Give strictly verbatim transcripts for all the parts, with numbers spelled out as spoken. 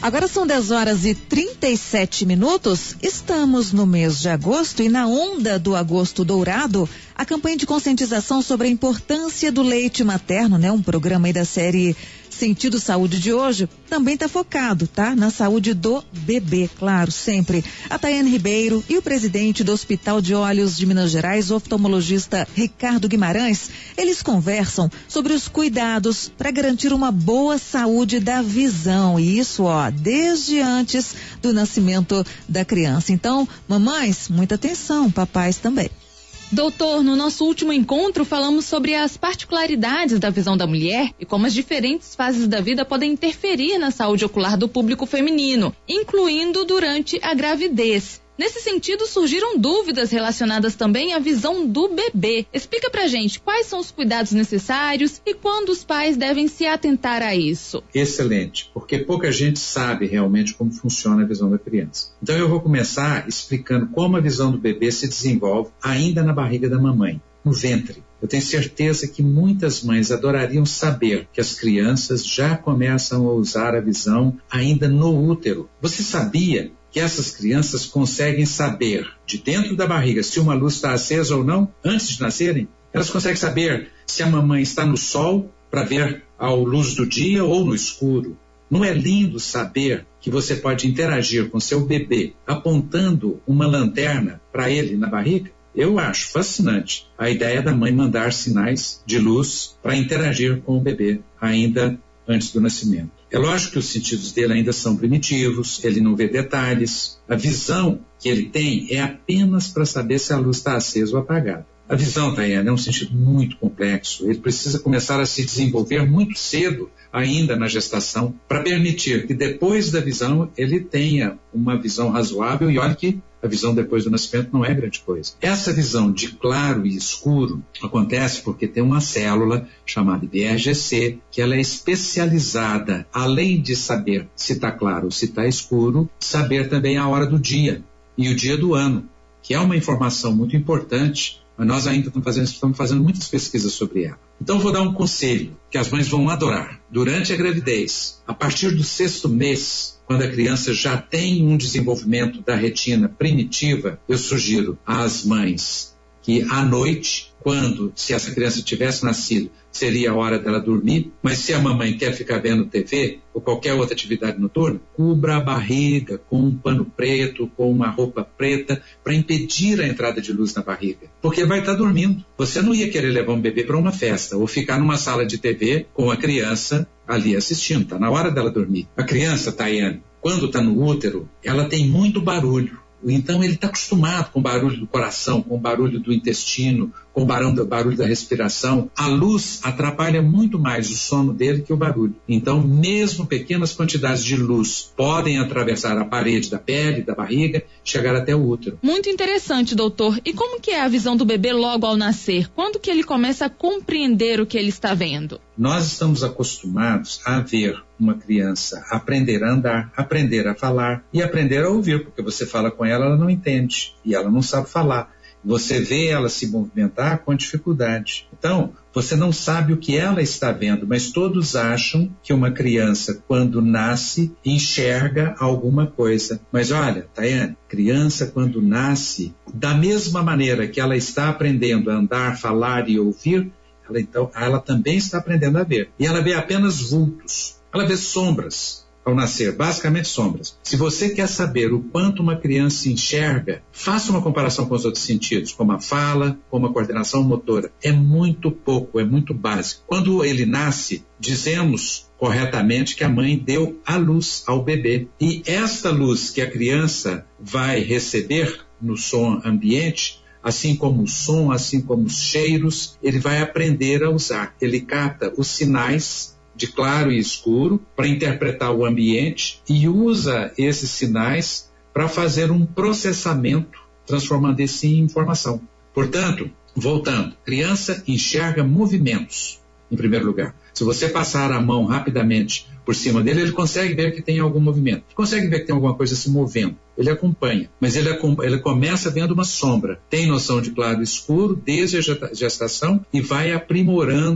Agora são dez horas e trinta e sete minutos. Estamos no mês de agosto e na onda do Agosto Dourado, a campanha de conscientização sobre a importância do leite materno, né? Um programa aí da série Sentido Saúde de hoje também está focado, tá? Na saúde do bebê, claro, sempre. A Tayane Ribeiro e o presidente do Hospital de Olhos de Minas Gerais, o oftalmologista Ricardo Guimarães, eles conversam sobre os cuidados para garantir uma boa saúde da visão. E isso, ó, desde antes do nascimento da criança. Então, mamães, muita atenção, papais também. Doutor, no nosso último encontro falamos sobre as particularidades da visão da mulher e como as diferentes fases da vida podem interferir na saúde ocular do público feminino, incluindo durante a gravidez. Nesse sentido, surgiram dúvidas relacionadas também à visão do bebê. Explica pra gente quais são os cuidados necessários e quando os pais devem se atentar a isso. Excelente, porque pouca gente sabe realmente como funciona a visão da criança. Então eu vou começar explicando como a visão do bebê se desenvolve ainda na barriga da mamãe, no ventre. Eu tenho certeza que muitas mães adorariam saber que as crianças já começam a usar a visão ainda no útero. Você sabia que essas crianças conseguem saber de dentro da barriga se uma luz está acesa ou não antes de nascerem? Elas conseguem saber se a mamãe está no sol para ver a luz do dia ou no escuro. Não é lindo saber que você pode interagir com seu bebê apontando uma lanterna para ele na barriga? Eu acho fascinante a ideia da mãe mandar sinais de luz para interagir com o bebê ainda antes do nascimento. É lógico que os sentidos dele ainda são primitivos, ele não vê detalhes. A visão que ele tem é apenas para saber se a luz está acesa ou apagada. A visão, Tayane, é um sentido muito complexo. Ele precisa começar a se desenvolver muito cedo, ainda na gestação, para permitir que depois da visão ele tenha uma visão razoável. E olha que a visão depois do nascimento não é grande coisa. Essa visão de claro e escuro acontece porque tem uma célula chamada B R G C, que ela é especializada, além de saber se está claro ou se está escuro, saber também a hora do dia e o dia do ano, que é uma informação muito importante. Mas nós ainda estamos fazendo, estamos fazendo muitas pesquisas sobre ela. Então eu vou dar um conselho que as mães vão adorar. Durante a gravidez, a partir do sexto mês, quando a criança já tem um desenvolvimento da retina primitiva, eu sugiro às mães que à noite, quando, se essa criança tivesse nascido, seria a hora dela dormir, mas se a mamãe quer ficar vendo T V ou qualquer outra atividade noturna, cubra a barriga com um pano preto, com uma roupa preta, para impedir a entrada de luz na barriga, porque vai estar dormindo. Você não ia querer levar um bebê para uma festa ou ficar numa sala de T V com a criança ali assistindo, está na hora dela dormir. A criança, Tayane, quando está no útero, ela tem muito barulho. Então ele está acostumado com o barulho do coração, com o barulho do intestino, com o barulho, barulho da respiração. A luz atrapalha muito mais o sono dele que o barulho. Então, mesmo pequenas quantidades de luz podem atravessar a parede da pele, da barriga, chegar até o útero. Muito interessante, doutor. E como que é a visão do bebê logo ao nascer? Quando que ele começa a compreender o que ele está vendo? Nós estamos acostumados a ver uma criança aprender a andar, aprender a falar e aprender a ouvir, porque você fala com ela, ela não entende e ela não sabe falar. Você vê ela se movimentar com dificuldade. Então, você não sabe o que ela está vendo, mas todos acham que uma criança, quando nasce, enxerga alguma coisa. Mas olha, Tayane, criança quando nasce, da mesma maneira que ela está aprendendo a andar, falar e ouvir, ela, então, ela também está aprendendo a ver. E ela vê apenas vultos, ela vê sombras. Ao nascer, basicamente sombras. Se você quer saber o quanto uma criança enxerga, faça uma comparação com os outros sentidos, como a fala, como a coordenação motora. É muito pouco, é muito básico. Quando ele nasce, dizemos corretamente que a mãe deu a luz ao bebê. E esta luz que a criança vai receber no som ambiente, assim como o som, assim como os cheiros, ele vai aprender a usar. Ele capta os sinais de claro e escuro para interpretar o ambiente e usa esses sinais para fazer um processamento, transformando isso em informação. Portanto, voltando, criança enxerga movimentos, em primeiro lugar. Se você passar a mão rapidamente por cima dele, ele consegue ver que tem algum movimento. Consegue ver que tem alguma coisa se movendo. Ele acompanha, mas ele, ele começa vendo uma sombra. Tem noção de claro e escuro desde a gestação e vai aprimorando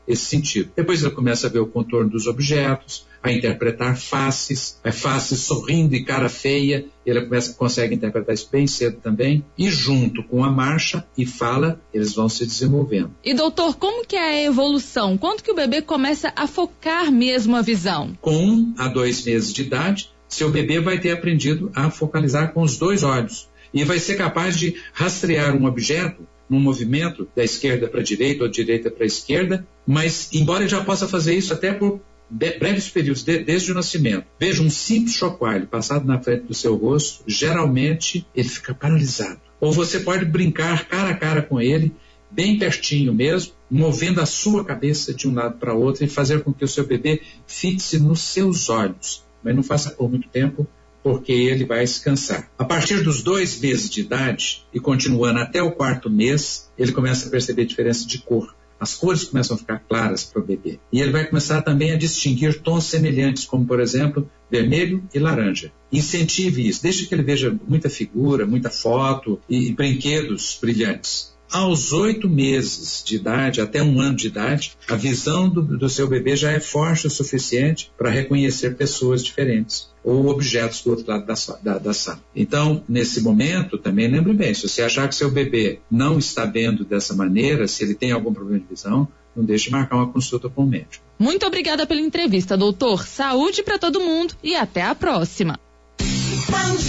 esse sentido. Depois ele começa a ver o contorno dos objetos, a interpretar faces, a faces sorrindo e cara feia, ele começa, consegue interpretar isso bem cedo também, e junto com a marcha e fala, eles vão se desenvolvendo. E doutor, como que é a evolução? Quando que o bebê começa a focar mesmo a visão? Com um a dois meses de idade, seu bebê vai ter aprendido a focalizar com os dois olhos e vai ser capaz de rastrear um objeto num movimento da esquerda para a direita ou direita para a esquerda, mas embora ele já possa fazer isso até por breves períodos, de, desde o nascimento. Veja, um simples chocalho passado na frente do seu rosto, geralmente ele fica paralisado. Ou você pode brincar cara a cara com ele, bem pertinho mesmo, movendo a sua cabeça de um lado para outro e fazer com que o seu bebê fixe nos seus olhos. Mas não faça por muito tempo, porque ele vai se cansar. A partir dos dois meses de idade e continuando até o quarto mês, ele começa a perceber diferença de cor. As cores começam a ficar claras para o bebê. E ele vai começar também a distinguir tons semelhantes, como, por exemplo, vermelho e laranja. Incentive isso. Deixe que ele veja muita figura, muita foto e, e brinquedos brilhantes. Aos oito meses de idade, até um ano de idade, a visão do, do seu bebê já é forte o suficiente para reconhecer pessoas diferentes ou objetos do outro lado da, da, da sala. Então, nesse momento, também lembre bem, se você achar que seu bebê não está vendo dessa maneira, se ele tem algum problema de visão, não deixe de marcar uma consulta com o médico. Muito obrigada pela entrevista, doutor. Saúde para todo mundo e até a próxima.